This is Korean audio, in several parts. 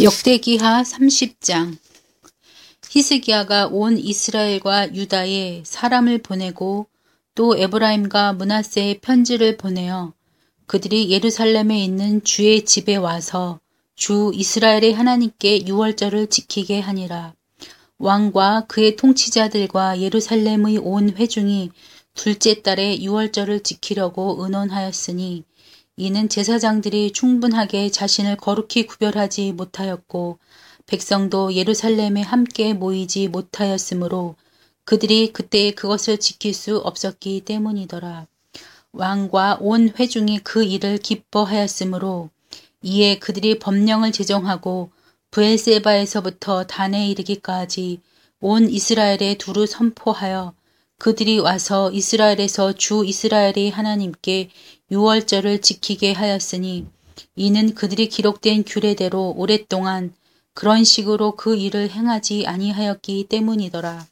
역대기하 30장. 히스기야가 온 이스라엘과 유다에 사람을 보내고 또 에브라임과 므낫세에 편지를 보내어 그들이 예루살렘에 있는 주의 집에 와서 주 이스라엘의 하나님께 유월절을 지키게 하니라. 왕과 그의 통치자들과 예루살렘의 온 회중이 둘째 달에 유월절을 지키려고 의논하였으니 이는 제사장들이 충분하게 자신을 거룩히 구별하지 못하였고 백성도 예루살렘에 함께 모이지 못하였으므로 그들이 그때에 그것을 지킬 수 없었기 때문이더라. 왕과 온 회중이 그 일을 기뻐하였으므로 이에 그들이 법령을 제정하고 브엘세바에서부터 단에 이르기까지 온 이스라엘에 두루 선포하여 그들이 와서 이스라엘에서 주 이스라엘의 하나님께 유월절을 지키게 하였으니 이는 그들이 기록된 규례대로 오랫동안 그런 식으로 그 일을 행하지 아니하였기 때문이더라.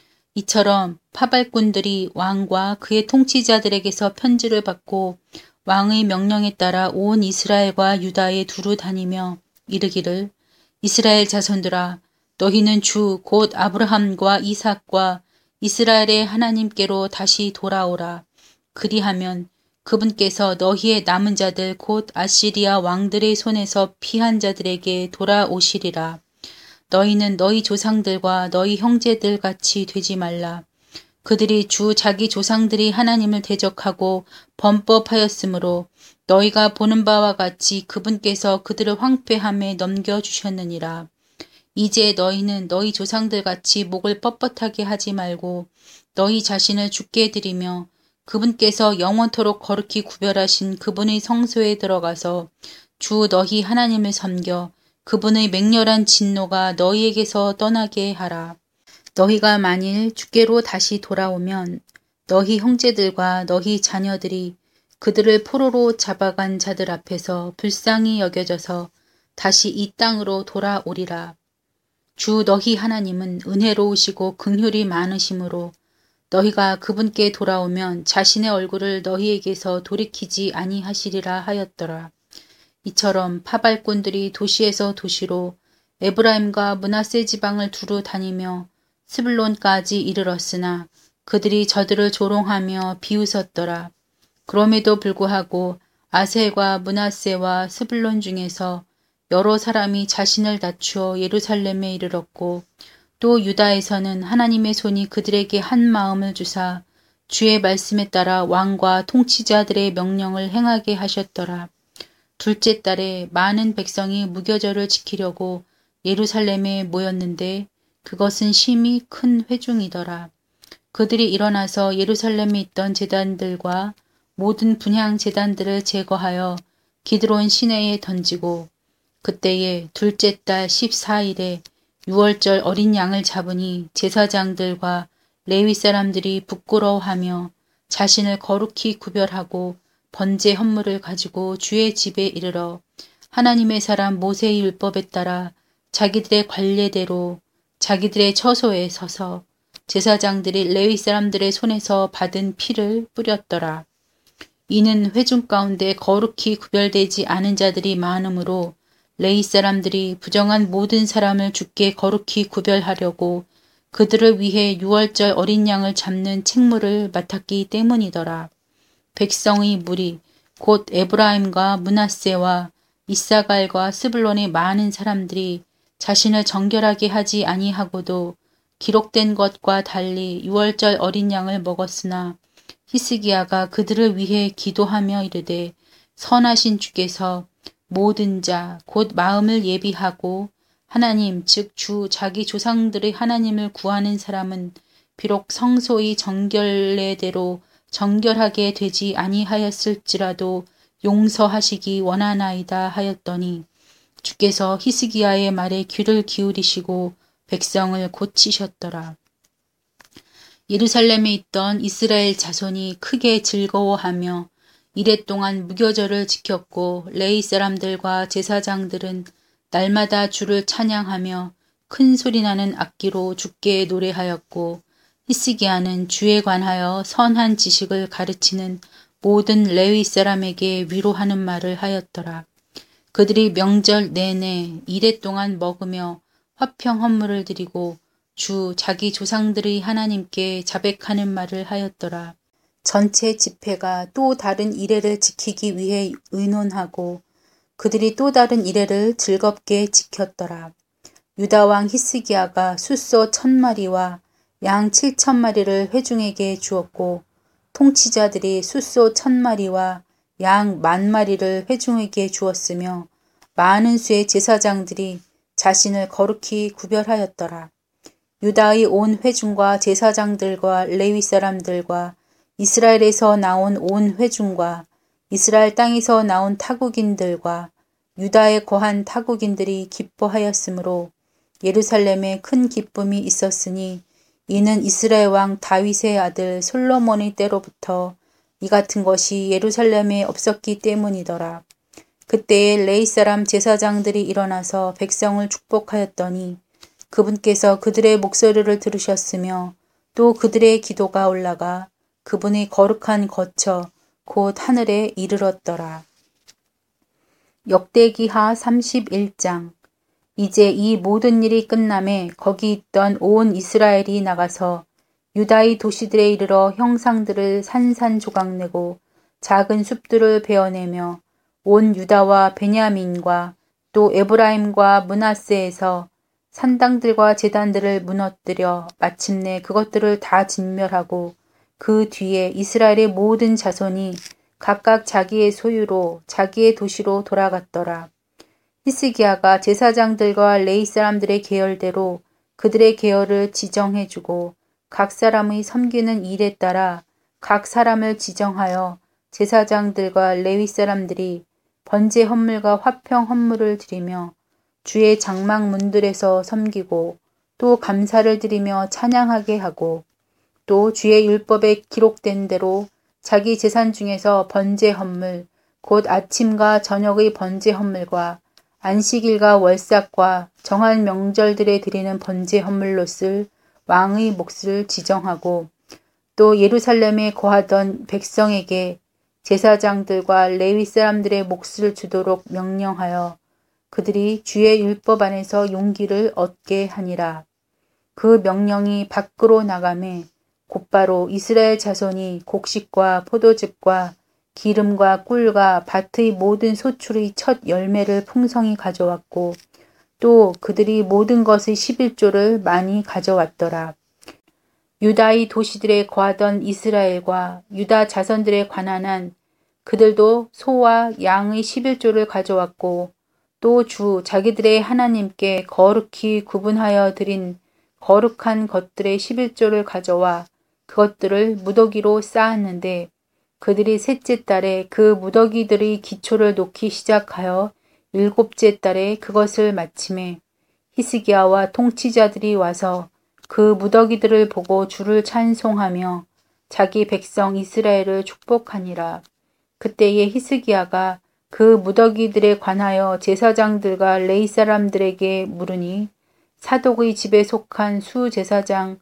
이처럼 파발꾼들이 왕과 그의 통치자들에게서 편지를 받고 왕의 명령에 따라 온 이스라엘과 유다에 두루 다니며 이르기를 이스라엘 자손들아 너희는 주 곧 아브라함과 이삭과 이스라엘의 하나님께로 다시 돌아오라. 그리하면 그분께서 너희의 남은 자들 곧 아시리아 왕들의 손에서 피한 자들에게 돌아오시리라. 너희는 너희 조상들과 너희 형제들 같이 되지 말라. 그들이 주 자기 조상들이 하나님을 대적하고 범법하였으므로 너희가 보는 바와 같이 그분께서 그들을 황폐함에 넘겨주셨느니라. 이제 너희는 너희 조상들 같이 목을 뻣뻣하게 하지 말고 너희 자신을 주께 드리며 그분께서 영원토록 거룩히 구별하신 그분의 성소에 들어가서 주 너희 하나님을 섬겨 그분의 맹렬한 진노가 너희에게서 떠나게 하라. 너희가 만일 주께로 다시 돌아오면 너희 형제들과 너희 자녀들이 그들을 포로로 잡아간 자들 앞에서 불쌍히 여겨져서 다시 이 땅으로 돌아오리라. 주 너희 하나님은 은혜로우시고 긍휼이 많으시므로 너희가 그분께 돌아오면 자신의 얼굴을 너희에게서 돌이키지 아니하시리라 하였더라. 이처럼 파발꾼들이 도시에서 도시로 에브라임과 므낫세 지방을 두루 다니며 스불론까지 이르렀으나 그들이 저들을 조롱하며 비웃었더라. 그럼에도 불구하고 아셀과 므낫세와 스불론 중에서 여러 사람이 자신을 낮추어 예루살렘에 이르렀고 또 유다에서는 하나님의 손이 그들에게 한 마음을 주사 주의 말씀에 따라 왕과 통치자들의 명령을 행하게 하셨더라. 둘째 달에 많은 백성이 무교절을 지키려고 예루살렘에 모였는데 그것은 심히 큰 회중이더라. 그들이 일어나서 예루살렘에 있던 제단들과 모든 분향 제단들을 제거하여 기드론 시내에 던지고 그때에 둘째 달 14일에 유월절 어린 양을 잡으니 제사장들과 레위 사람들이 부끄러워하며 자신을 거룩히 구별하고 번제 헌물을 가지고 주의 집에 이르러 하나님의 사람 모세의 율법에 따라 자기들의 관례대로 자기들의 처소에 서서 제사장들이 레위 사람들의 손에서 받은 피를 뿌렸더라. 이는 회중 가운데 거룩히 구별되지 않은 자들이 많으므로 레위 사람들이 부정한 모든 사람을 주께 거룩히 구별하려고 그들을 위해 유월절 어린 양을 잡는 책무를 맡았기 때문이더라. 백성의 무리 곧 에브라임과 므낫세와 이사갈과 스불론의 많은 사람들이 자신을 정결하게 하지 아니하고도 기록된 것과 달리 유월절 어린 양을 먹었으나 히스기야가 그들을 위해 기도하며 이르되 선하신 주께서 모든 자 곧 마음을 예비하고 하나님 즉 주 자기 조상들의 하나님을 구하는 사람은 비록 성소의 정결례대로 정결하게 되지 아니하였을지라도 용서하시기 원하나이다 하였더니 주께서 히스기야의 말에 귀를 기울이시고 백성을 고치셨더라. 예루살렘에 있던 이스라엘 자손이 크게 즐거워하며 이랫동안 무교절을 지켰고 레위 사람들과 제사장들은 날마다 주를 찬양하며 큰 소리나는 악기로 주께 노래하였고 히스기야는 주에 관하여 선한 지식을 가르치는 모든 레위 사람에게 위로하는 말을 하였더라. 그들이 명절 내내 이레 동안 먹으며 화평 헌물을 드리고 주 자기 조상들의 하나님께 자백하는 말을 하였더라. 전체 집회가 또 다른 이레를 지키기 위해 의논하고 그들이 또 다른 이레를 즐겁게 지켰더라. 유다왕 히스기야가 숫소 1000마리와 양 7000마리를 회중에게 주었고 통치자들이 숫소 1000마리와 양 10,000마리를 회중에게 주었으며 많은 수의 제사장들이 자신을 거룩히 구별하였더라. 유다의 온 회중과 제사장들과 레위 사람들과 이스라엘에서 나온 온 회중과 이스라엘 땅에서 나온 타국인들과 유다에 거한 타국인들이 기뻐하였으므로 예루살렘에 큰 기쁨이 있었으니 이는 이스라엘 왕 다윗의 아들 솔로몬의 때로부터 이 같은 것이 예루살렘에 없었기 때문이더라. 그때에 레위 사람 제사장들이 일어나서 백성을 축복하였더니 그분께서 그들의 목소리를 들으셨으며 또 그들의 기도가 올라가 그분의 거룩한 거처 곧 하늘에 이르렀더라. 역대기하 31장. 이제 이 모든 일이 끝남에 거기 있던 온 이스라엘이 나가서 유다의 도시들에 이르러 형상들을 산산조각내고 작은 숲들을 베어내며 온 유다와 베냐민과 또 에브라임과 므낫세에서 산당들과 제단들을 무너뜨려 마침내 그것들을 다 진멸하고 그 뒤에 이스라엘의 모든 자손이 각각 자기의 소유로 자기의 도시로 돌아갔더라. 히스기야가 제사장들과 레위 사람들의 계열대로 그들의 계열을 지정해주고 각 사람의 섬기는 일에 따라 각 사람을 지정하여 제사장들과 레위 사람들이 번제 헌물과 화평 헌물을 드리며 주의 장막문들에서 섬기고 또 감사를 드리며 찬양하게 하고 또 주의 율법에 기록된 대로 자기 재산 중에서 번제 헌물 곧 아침과 저녁의 번제 헌물과 안식일과 월삭과 정한 명절들에 드리는 번제 헌물로 쓸 왕의 몫을 지정하고 또 예루살렘에 거하던 백성에게 제사장들과 레위 사람들의 몫을 주도록 명령하여 그들이 주의 율법 안에서 용기를 얻게 하니라. 그 명령이 밖으로 나가매 곧바로 이스라엘 자손이 곡식과 포도즙과 기름과 꿀과 밭의 모든 소출의 첫 열매를 풍성히 가져왔고 또 그들이 모든 것의 11조를 많이 가져왔더라. 유다의 도시들에 거하던 이스라엘과 유다 자손들에 관한 한 그들도 소와 양의 11조를 가져왔고 또 주 자기들의 하나님께 거룩히 구분하여 드린 거룩한 것들의 11조를 가져와 그것들을 무더기로 쌓았는데 그들이 셋째 달에 그 무더기들의 기초를 놓기 시작하여 일곱째 달에 그것을 마침에 히스기야와 통치자들이 와서 그 무더기들을 보고 주를 찬송하며 자기 백성 이스라엘을 축복하니라. 그때에 히스기야가 그 무더기들에 관하여 제사장들과 레위 사람들에게 물으니 사독의 집에 속한 수제사장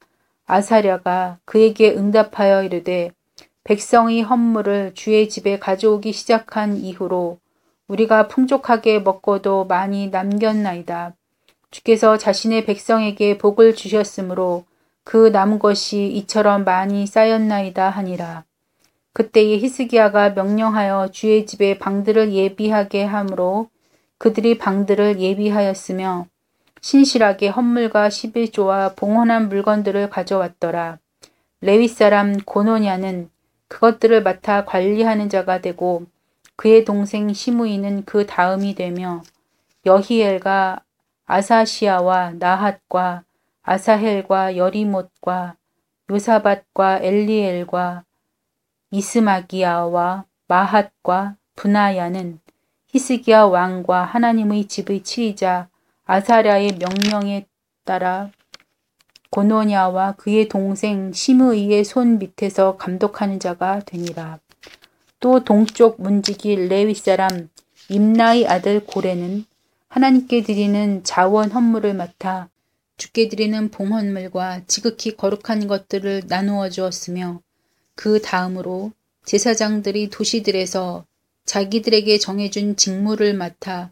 아사랴가 그에게 응답하여 이르되 백성의 헌물을 주의 집에 가져오기 시작한 이후로 우리가 풍족하게 먹고도 많이 남겼나이다. 주께서 자신의 백성에게 복을 주셨으므로 그 남은 것이 이처럼 많이 쌓였나이다 하니라. 그때에 히스기야가 명령하여 주의 집에 방들을 예비하게 하므로 그들이 방들을 예비하였으며 신실하게 헌물과 11조와 봉헌한 물건들을 가져왔더라. 레위 사람 고노냐는 그것들을 맡아 관리하는 자가 되고 그의 동생 시므이는 그 다음이 되며 여히엘과 아사시아와 나핫과 아사헬과 여리못과 요사밧과 엘리엘과 이스마기야와 마핫과 분하야는 히스기야 왕과 하나님의 집의 치리자 아사랴의 명령에 따라 고노냐와 그의 동생 시므이의 손 밑에서 감독하는 자가 되니라. 또 동쪽 문지기 레위 사람 임나의 아들 고레는 하나님께 드리는 자원 헌물을 맡아 주께 드리는 봉헌물과 지극히 거룩한 것들을 나누어 주었으며 그 다음으로 제사장들이 도시들에서 자기들에게 정해준 직무를 맡아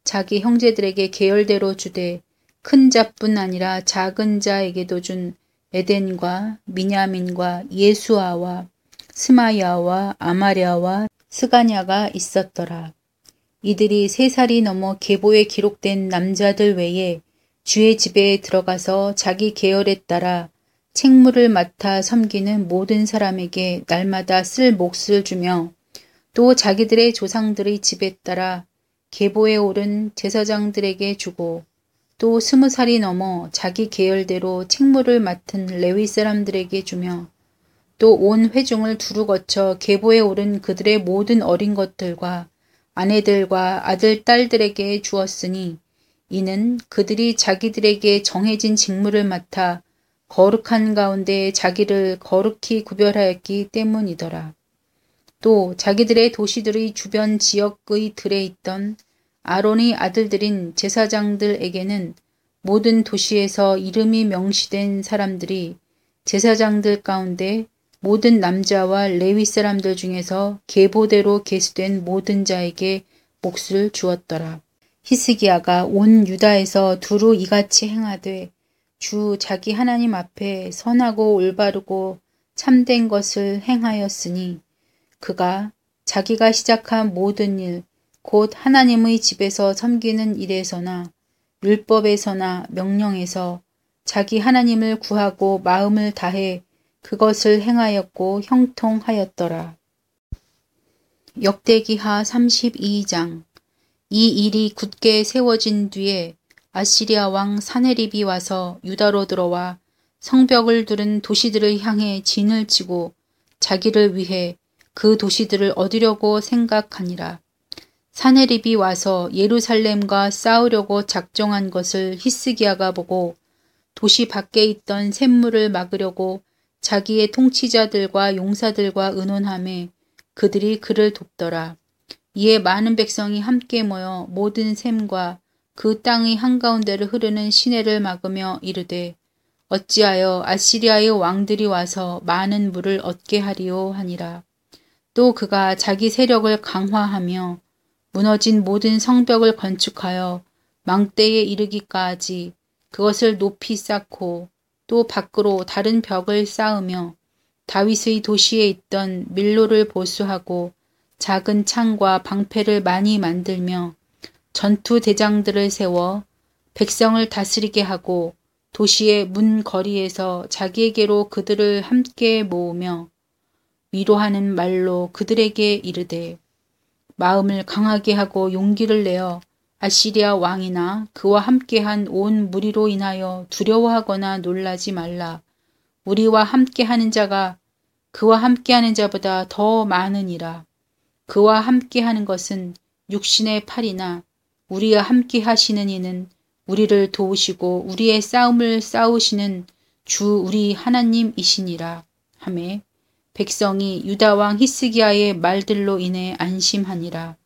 자기 형제들에게 계열대로 주되 큰 자뿐 아니라 작은 자에게도 준 에덴과 미냐민과 예수아와 스마야와 아마랴와 스가냐가 있었더라. 이들이 3살이 넘어 계보에 기록된 남자들 외에 주의 집에 들어가서 자기 계열에 따라 책무를 맡아 섬기는 모든 사람에게 날마다 쓸 몫을 주며 또 자기들의 조상들의 집에 따라 계보에 오른 제사장들에게 주고 또 20살이 넘어 자기 계열대로 책무를 맡은 레위 사람들에게 주며 또 온 회중을 두루 거쳐 계보에 오른 그들의 모든 어린 것들과 아내들과 아들, 딸들에게 주었으니 이는 그들이 자기들에게 정해진 직무를 맡아 거룩한 가운데 자기를 거룩히 구별하였기 때문이더라. 또 자기들의 도시들의 주변 지역의 들에 있던 아론의 아들들인 제사장들에게는 모든 도시에서 이름이 명시된 사람들이 제사장들 가운데 모든 남자와 레위 사람들 중에서 계보대로 계수된 모든 자에게 몫을 주었더라. 히스기야가 온 유다에서 두루 이같이 행하되 주 자기 하나님 앞에 선하고 올바르고 참된 것을 행하였으니 그가 자기가 시작한 모든 일, 곧 하나님의 집에서 섬기는 일에서나 율법에서나 명령에서 자기 하나님을 구하고 마음을 다해 그것을 행하였고 형통하였더라. 역대기하 32장. 이 일이 굳게 세워진 뒤에 아시리아 왕 사네립이 와서 유다로 들어와 성벽을 두른 도시들을 향해 진을 치고 자기를 위해 그 도시들을 얻으려고 생각하니라. 사네립이 와서 예루살렘과 싸우려고 작정한 것을 히스기야가 보고 도시 밖에 있던 샘물을 막으려고 자기의 통치자들과 용사들과 의논하매 그들이 그를 돕더라. 이에 많은 백성이 함께 모여 모든 샘과 그 땅의 한가운데를 흐르는 시내를 막으며 이르되 어찌하여 아시리아의 왕들이 와서 많은 물을 얻게 하리요 하니라. 또 그가 자기 세력을 강화하며 무너진 모든 성벽을 건축하여 망대에 이르기까지 그것을 높이 쌓고 또 밖으로 다른 벽을 쌓으며 다윗의 도시에 있던 밀로를 보수하고 작은 창과 방패를 많이 만들며 전투 대장들을 세워 백성을 다스리게 하고 도시의 문 거리에서 자기에게로 그들을 함께 모으며 위로하는 말로 그들에게 이르되 마음을 강하게 하고 용기를 내어 아시리아 왕이나 그와 함께한 온 무리로 인하여 두려워하거나 놀라지 말라. 우리와 함께하는 자가 그와 함께하는 자보다 더 많으니라. 그와 함께하는 것은 육신의 팔이나 우리와 함께하시는 이는 우리를 도우시고 우리의 싸움을 싸우시는 주 우리 하나님이시니라 하매 백성이 유다 왕 히스기야의 말들로 인해 안심하니라.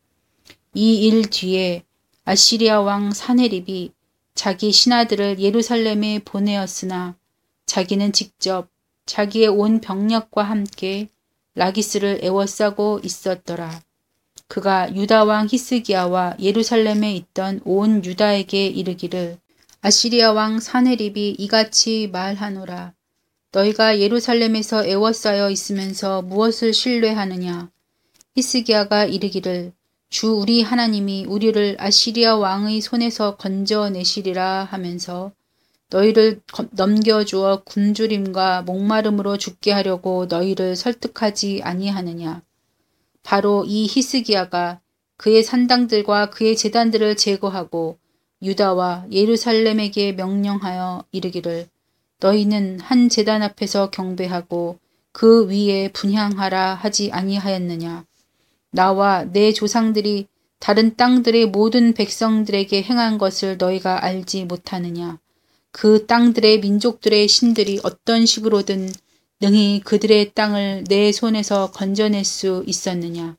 이 일 뒤에 아시리아 왕 사네립이 자기 신하들을 예루살렘에 보내었으나 자기는 직접 자기의 온 병력과 함께 라기스를 에워싸고 있었더라. 그가 유다 왕 히스기야와 예루살렘에 있던 온 유다에게 이르기를 아시리아 왕 사네립이 이같이 말하노라. 너희가 예루살렘에서 에워싸여 있으면서 무엇을 신뢰하느냐. 히스기야가 이르기를 주 우리 하나님이 우리를 아시리아 왕의 손에서 건져내시리라 하면서 너희를 넘겨주어 굶주림과 목마름으로 죽게 하려고 너희를 설득하지 아니하느냐. 바로 이 히스기야가 그의 산당들과 그의 제단들을 제거하고 유다와 예루살렘에게 명령하여 이르기를 너희는 한 제단 앞에서 경배하고 그 위에 분향하라 하지 아니하였느냐. 나와 내 조상들이 다른 땅들의 모든 백성들에게 행한 것을 너희가 알지 못하느냐. 그 땅들의 민족들의 신들이 어떤 식으로든 능히 그들의 땅을 내 손에서 건져낼 수 있었느냐.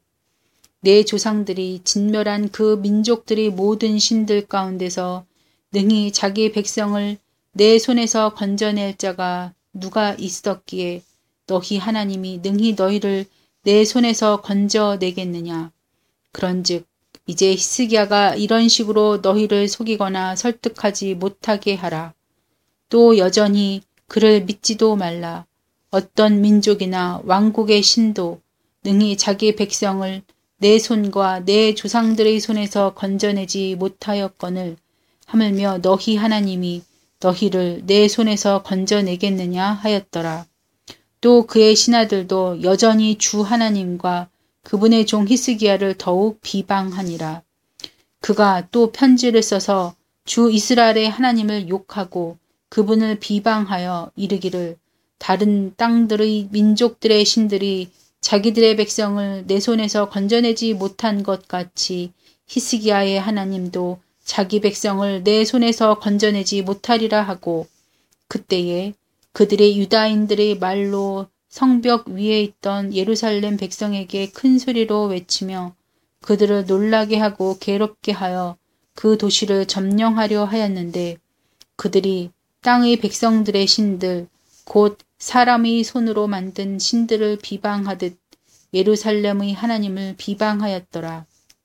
내 조상들이 진멸한 그 민족들의 모든 신들 가운데서 능히 자기 백성을 내 손에서 건져낼 자가 누가 있었기에 너희 하나님이 능히 너희를 내 손에서 건져내겠느냐. 그런즉 이제 히스기야가 이런 식으로 너희를 속이거나 설득하지 못하게 하라. 또 여전히 그를 믿지도 말라. 어떤 민족이나 왕국의 신도 능히 자기 백성을 내 손과 내 조상들의 손에서 건져내지 못하였거늘 하물며 너희 하나님이 너희를 내 손에서 건져내겠느냐 하였더라. 또 그의 신하들도 여전히 주 하나님과 그분의 종 히스기야를 더욱 비방하니라. 그가 또 편지를 써서 주 이스라엘의 하나님을 욕하고 그분을 비방하여 이르기를 다른 땅들의 민족들의 신들이 자기들의 백성을 내 손에서 건져내지 못한 것 같이 히스기야의 하나님도 자기 백성을 내 손에서 건져내지 못하리라 하고 그때에 그들의 유다인들의 말로 성벽 위에 있던 예루살렘 백성에게 큰 소리로 외치며 그들을 놀라게 하고 괴롭게 하여 그 도시를 점령하려 하였는데 그들이 땅의 백성들의 신들 곧 사람의 손으로 만든 신들을 비방하듯 예루살렘의 하나님을 비방하였더라.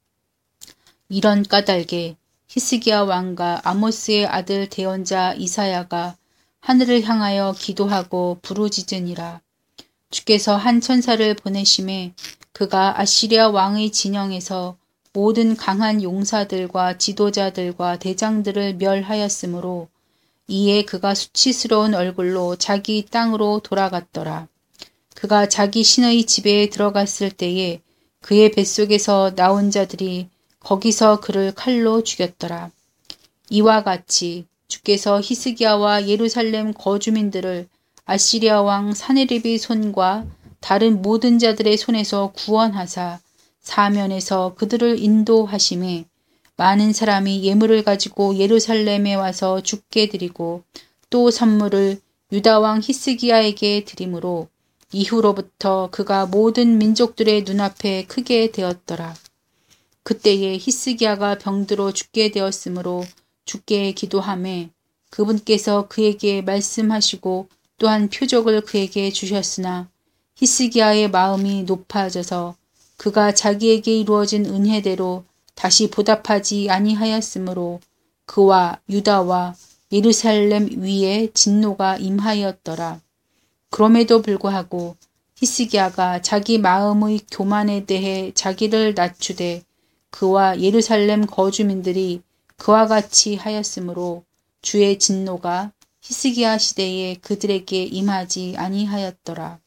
이런 까닭에 히스기야 왕과 아모스의 아들 대언자 이사야가 하늘을 향하여 기도하고 부르짖으니라. 주께서 한 천사를 보내심에 그가 아시리아 왕의 진영에서 모든 강한 용사들과 지도자들과 대장들을 멸하였으므로 이에 그가 수치스러운 얼굴로 자기 땅으로 돌아갔더라. 그가 자기 신의 집에 들어갔을 때에 그의 뱃속에서 나온 자들이 거기서 그를 칼로 죽였더라. 이와 같이 주께서 히스기야와 예루살렘 거주민들을 아시리아 왕 사네립의 손과 다른 모든 자들의 손에서 구원하사 사면에서 그들을 인도하심에 많은 사람이 예물을 가지고 예루살렘에 와서 주께 드리고 또 선물을 유다 왕 히스기야에게 드리므로 이후로부터 그가 모든 민족들의 눈앞에 크게 되었더라. 그때에 히스기야가 병들어 죽게 되었으므로 주께 기도하매 그분께서 그에게 말씀하시고 또한 표적을 그에게 주셨으나 히스기야의 마음이 높아져서 그가 자기에게 이루어진 은혜대로 다시 보답하지 아니하였으므로 그와 유다와 예루살렘 위에 진노가 임하였더라. 그럼에도 불구하고 히스기야가 자기 마음의 교만에 대해 자기를 낮추되 그와 예루살렘 거주민들이 그와 같이 하였으므로 주의 진노가 히스기야 시대에 그들에게 임하지 아니하였더라.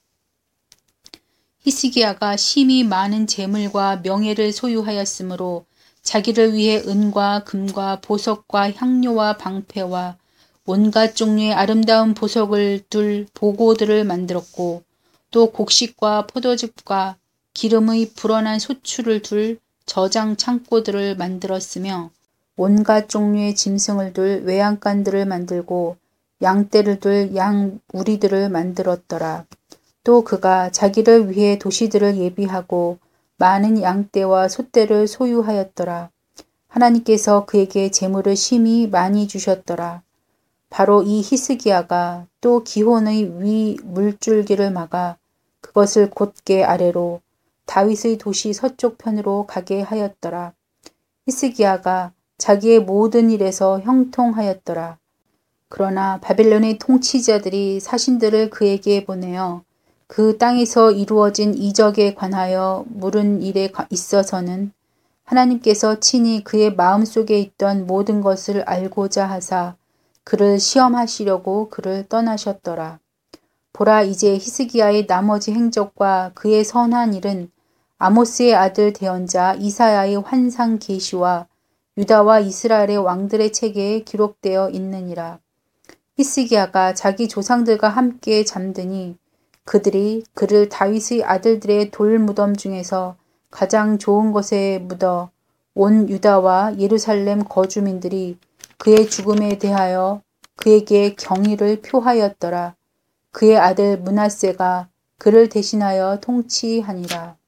히스기야가 심히 많은 재물과 명예를 소유하였으므로 자기를 위해 은과 금과 보석과 향료와 방패와 온갖 종류의 아름다운 보석을 둘 보고들을 만들었고 또 곡식과 포도즙과 기름의 불어난 소출을 둘 저장 창고들을 만들었으며 온갖 종류의 짐승을 둘 외양간들을 만들고 양떼를 둘 양우리들을 만들었더라. 또 그가 자기를 위해 도시들을 예비하고 많은 양떼와 소떼를 소유하였더라. 하나님께서 그에게 재물을 심히 많이 주셨더라. 바로 이 히스기야가 또 기혼의 위 물줄기를 막아 그것을 곧게 아래로 다윗의 도시 서쪽 편으로 가게 하였더라. 히스기야가 자기의 모든 일에서 형통하였더라. 그러나 바벨론의 통치자들이 사신들을 그에게 보내어 그 땅에서 이루어진 이적에 관하여 물은 일에 있어서는 하나님께서 친히 그의 마음속에 있던 모든 것을 알고자 하사 그를 시험하시려고 그를 떠나셨더라. 보라, 이제 히스기야의 나머지 행적과 그의 선한 일은 아모스의 아들 대언자 이사야의 환상 계시와 유다와 이스라엘의 왕들의 책에 기록되어 있느니라. 히스기야가 자기 조상들과 함께 잠드니 그들이 그를 다윗의 아들들의 돌 무덤 중에서 가장 좋은 곳에 묻어 온 유다와 예루살렘 거주민들이 그의 죽음에 대하여 그에게 경의를 표하였더라. 그의 아들 므낫세가 그를 대신하여 통치하니라.